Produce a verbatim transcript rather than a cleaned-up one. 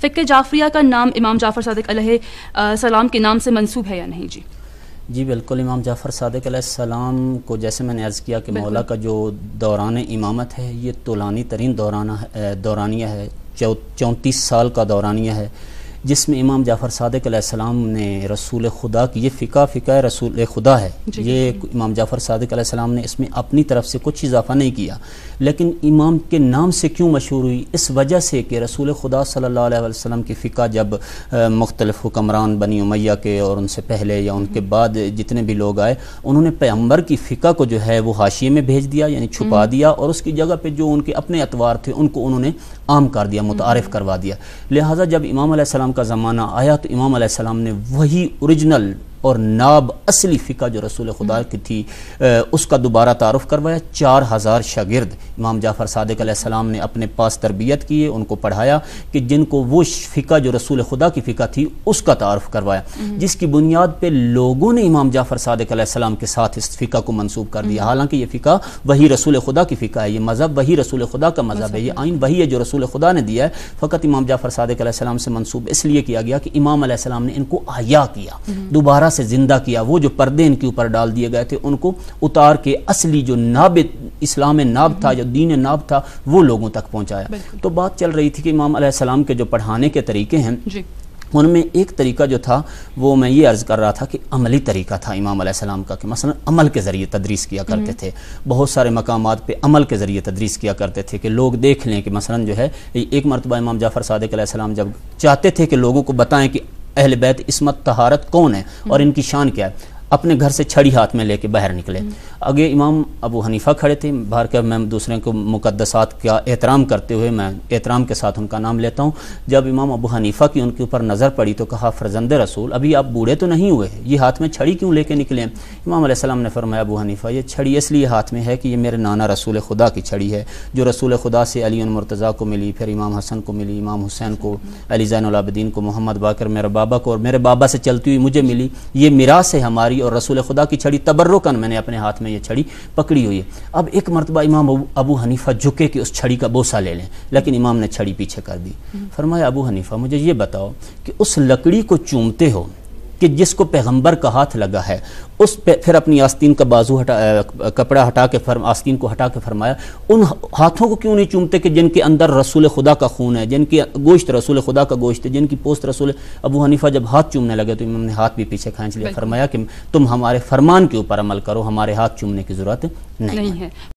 فقہ جعفریہ کا نام امام جعفر صادق علیہ السلام کے نام سے منسوب ہے یا نہیں؟ جی جی بالکل، امام جعفر صادق علیہ السلام کو جیسے میں نے عرض کیا کہ مولا کا جو دوران امامت ہے یہ طولانی ترین دورانہ دورانیہ ہے، چونتیس سال کا دورانیہ ہے، جس میں امام جعفر صادق علیہ السلام نے رسول خدا کی، یہ فقہ فقہ رسول خدا ہے، یہ امام جعفر صادق علیہ السلام نے اس میں اپنی طرف سے کچھ اضافہ نہیں کیا، لیکن امام کے نام سے کیوں مشہور ہوئی؟ اس وجہ سے کہ رسول خدا صلی اللہ علیہ وسلم کی فقہ جب مختلف حکمران بنی امیہ کے اور ان سے پہلے یا ان کے بعد جتنے بھی لوگ آئے، انہوں نے پیغمبر کی فقہ کو جو ہے وہ حاشیے میں بھیج دیا، یعنی چھپا دیا، اور اس کی جگہ پہ جو ان کے اپنے اطوار تھے ان کو انہوں نے عام کر دیا، متعارف کروا دیا۔ لہٰذا جب امام علیہ السلام کا زمانہ آیا تو امام علیہ السلام نے وہی اوریجنل اور ناب اصلی فقہ جو رسول خدا کی تھی اس کا دوبارہ تعارف کروایا۔ چار ہزار شاگرد امام جعفر صادق علیہ السلام نے اپنے پاس تربیت کیے، ان کو پڑھایا کہ جن کو وہ فقہ جو رسول خدا کی فقہ تھی اس کا تعارف کروایا، جس کی بنیاد پہ لوگوں نے امام جعفر صادق علیہ السلام کے ساتھ اس فقہ کو منسوب کر دیا، حالانکہ یہ فقہ وہی رسول خدا کی فقہ ہے، یہ مذہب وہی رسول خدا کا مذہب ہے، یہ آئین وہی ہے جو رسول خدا نے دیا ہے، فقط امام جعفر صادق علیہ السلام سے منسوب اس لیے کیا گیا کہ امام علیہ السلام نے ان کو احیا کیا، دوبارہ سے زندہ کیا، وہ جو پردے ان کے اوپر ڈال دیے گئے تھے ان کو اتار کے اصلی جو ناب اسلام ناب تھا، جو دین ناب تھا، وہ لوگوں تک پہنچایا۔ تو بات چل رہی تھی کہ امام علیہ السلام کے جو پڑھانے کے طریقے ہیں ان میں ایک طریقہ جو تھا وہ میں یہ عرض کر رہا تھا کہ عملی طریقہ تھا امام علیہ السلام کا، کہ مثلا عمل کے ذریعے تدریس کیا کرتے تھے، بہت سارے مقامات پہ عمل کے ذریعے تدریس کیا کرتے تھے کہ لوگ دیکھ لیں کہ مثلا جو ہے ایک مرتبہ امام جعفر صادق علیہ السلام جب چاہتے تھے کہ لوگوں کو بتائیں کہ اہل بیت عصمت طہارت کون ہے اور ان کی شان کیا ہے، اپنے گھر سے چھڑی ہاتھ میں لے کے باہر نکلے، آگے امام ابو حنیفہ کھڑے تھے، باہر کے میں دوسرے کو مقدسات کا احترام کرتے ہوئے میں احترام کے ساتھ ان کا نام لیتا ہوں، جب امام ابو حنیفہ کی ان کے اوپر نظر پڑی تو کہا فرزند رسول ابھی آپ بوڑھے تو نہیں ہوئے، یہ ہاتھ میں چھڑی کیوں لے کے نکلے؟ امام علیہ السلام نے فرمایا ابو حنیفہ یہ چھڑی اس لیے ہاتھ میں ہے کہ یہ میرے نانا رسول خدا کی چھڑی ہے، جو رسول خدا سے علی مرتضیٰ کو ملی، پھر امام حسن کو ملی، امام حسین کو، علی زین العابدین کو، محمد باقر میرے بابا کو، اور میرے بابا سے چلتی ہوئی مجھے ملی، یہ میراث ہے ہماری، اور رسول خدا کی چھڑی تبرکن میں نے اپنے ہاتھ میں یہ چھڑی پکڑی ہوئی ہے۔ اب ایک مرتبہ امام ابو حنیفہ جھکے کہ اس چھڑی کا بوسہ لے لیں، لیکن امام نے چھڑی پیچھے کر دی، فرمایا ابو حنیفہ مجھے یہ بتاؤ کہ اس لکڑی کو چومتے ہو کہ جس کو پیغمبر کا ہاتھ لگا ہے، اس پہ پھر اپنی آستین کا بازو ہٹا کپڑا ہٹا کے فرم آستین کو ہٹا کے فرمایا ان ہاتھوں کو کیوں نہیں چومتے کہ جن کے اندر رسول خدا کا خون ہے، جن کی گوشت رسول خدا کا گوشت ہے، جن کی پوست رسول۔ ابو حنیفہ جب ہاتھ چومنے لگے تو امام نے ہاتھ بھی پیچھے کھینچ لیا، فرمایا کہ تم ہمارے فرمان کے اوپر عمل کرو، ہمارے ہاتھ چومنے کی ضرورت نہیں ہے۔